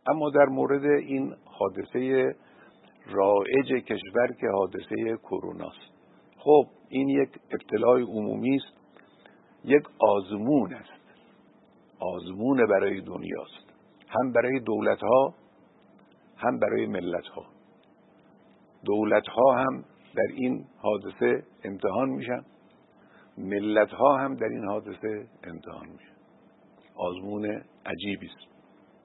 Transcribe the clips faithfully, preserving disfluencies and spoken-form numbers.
اما در مورد این حادثه رایج کشور که حادثه کرونا است، خب این یک ابتلای عمومی است، یک آزمون است، آزمون برای دنیاست، هم برای دولت‌ها هم برای ملت‌ها. دولت‌ها هم در این حادثه امتحان میشن، ملت‌ها هم در این حادثه امتحان میشن. آزمون عجیبی است.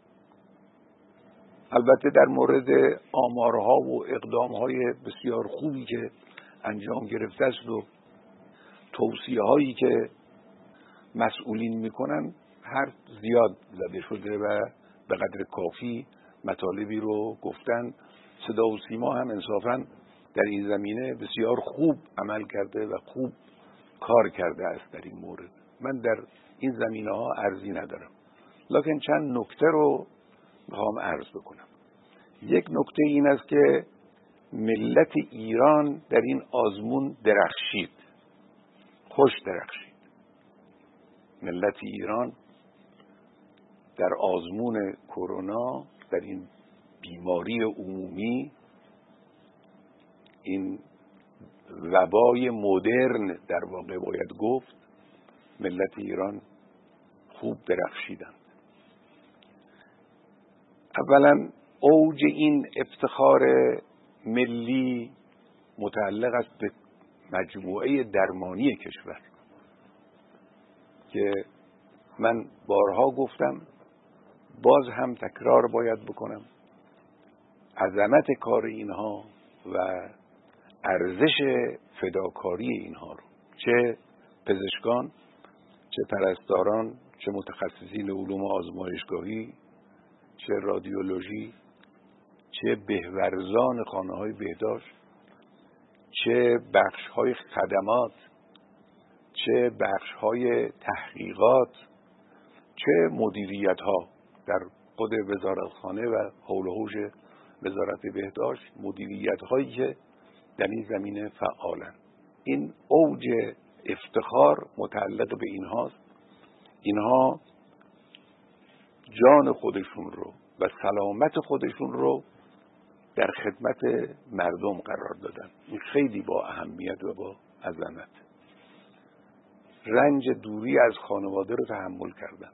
البته در مورد آمارها و اقدامهای بسیار خوبی که انجام گرفته است و توصیه‌هایی که مسئولین میکنن حرف زیاد زده شده و به قدر کافی مطالبی رو گفتن. صدا و سیما هم انصافاً در این زمینه بسیار خوب عمل کرده و خوب کار کرده است در این مورد. من در این زمینه ها عرضی ندارم، لکن چند نکته رو میخوام عرض بکنم. یک نکته این است که ملت ایران در این آزمون درخشید، خوش درخشید. ملت ایران در آزمون کرونا، در این بیماری عمومی، این وبای مدرن در واقع باید گفت، ملت ایران خوب درخشیدند. اولا اوج این افتخار ملی متعلق است به مجموعه درمانی کشور که من بارها گفتم، باز هم تکرار باید بکنم، عظمت کار اینها و ارزش فداکاری اینها رو، چه پزشکان، چه پرستاران، چه متخصصین علوم آزمایشگاهی، چه رادیولوژی، چه بهورزان خانه‌های بهداشت، چه بخش‌های خدمات، چه بخش‌های تحقیقات، چه مدیریت‌ها در خود وزارتخانه و حول و حوش وزارت بهداشت، مدیریت‌هایی که در این زمینه فعالن. این اوج افتخار متعلق به اینهاست. اینها جان خودشون رو و سلامت خودشون رو در خدمت مردم قرار دادن. این خیلی با اهمیت و با عظمت. رنج دوری از خانواده رو تحمل کردن.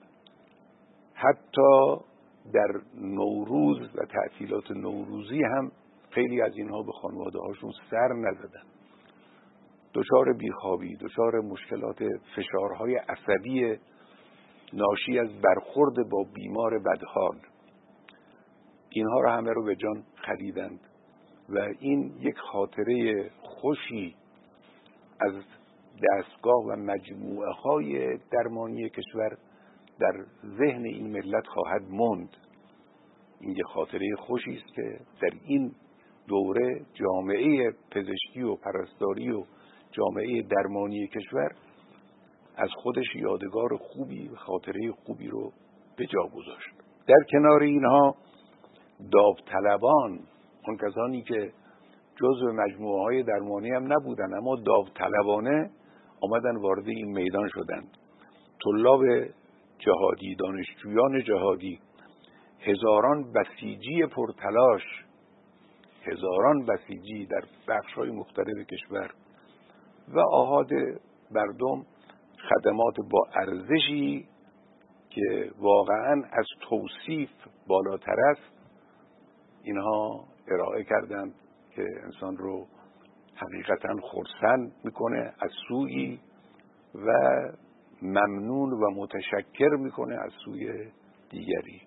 حتی در نوروز و تعطیلات نوروزی هم خیلی از اینها به خانواده هاشون سر نزدن. دچار بیخوابی، دچار مشکلات فشارهای عصبی ناشی از برخورد با بیمار بدحال، اینها را همه رو به جان خریدند و این یک خاطره خوشی از دستگاه و مجموعه های درمانی کشور در ذهن این ملت خواهد ماند. این یک خاطره خوشی است که در این دوره جامعه پزشکی و پرستاری و جامعه درمانی کشور از خودش یادگار خوبی و خاطره خوبی رو به جا گذاشت. در کنار اینها داوطلبان، اون کسانی که جزو مجموعه های درمانی هم نبودن اما داوطلبانه آمدن وارد این میدان شدند. طلاب جهادی، دانشجویان جهادی، هزاران بسیجی پرتلاش، هزاران بسیجی در بخش‌های مختلف کشور و آحاد مردم، خدمات با ارزشی که واقعاً از توصیف بالاتر است، اینها ارائه کردند که انسان رو حقیقتاً خرسند میکنه از سوی و ممنون و متشکر میکنه از سوی دیگری.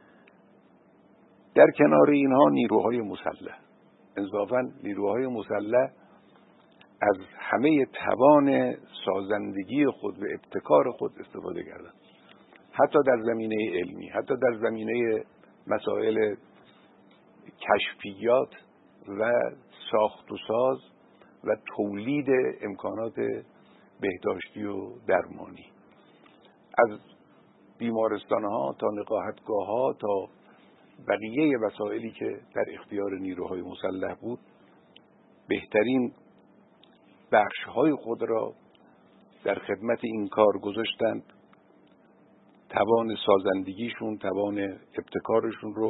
در کنار اینها نیروهای مسلح، انصافاً نیروهای مسلح از همه توان سازندگی خود و ابتکار خود استفاده کردند، حتی در زمینه علمی، حتی در زمینه مسائل کشفیات و ساخت و ساز و تولید امکانات بهداشتی و درمانی. از بیمارستانها تا نقاهتگاهها تا بقیه وسایلی که در اختیار نیروهای مسلح بود، بهترین بخش‌های خود را در خدمت این کار گذاشتند توان سازندگیشون، توان ابتکارشون رو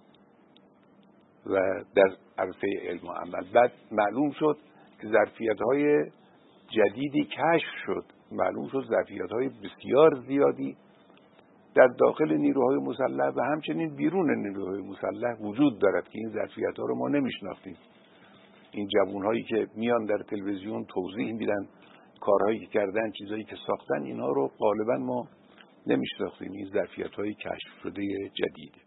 و در عرصه علم و عمل. بعد معلوم شد که ظرفیت‌های جدیدی کشف شد، معلوم شد ظرفیت‌های بسیار زیادی در داخل نیروهای مسلح و همچنین بیرون نیروهای مسلح وجود دارد که این ظرفیت‌ها رو ما نمی‌شناختیم. این جوان‌هایی که میان در تلویزیون توضیح میدن کارهایی که کردن، چیزایی که ساختن، اینها رو غالبا ما نمی‌شناختیم. این ظرفیت‌های کشف شده جدیده.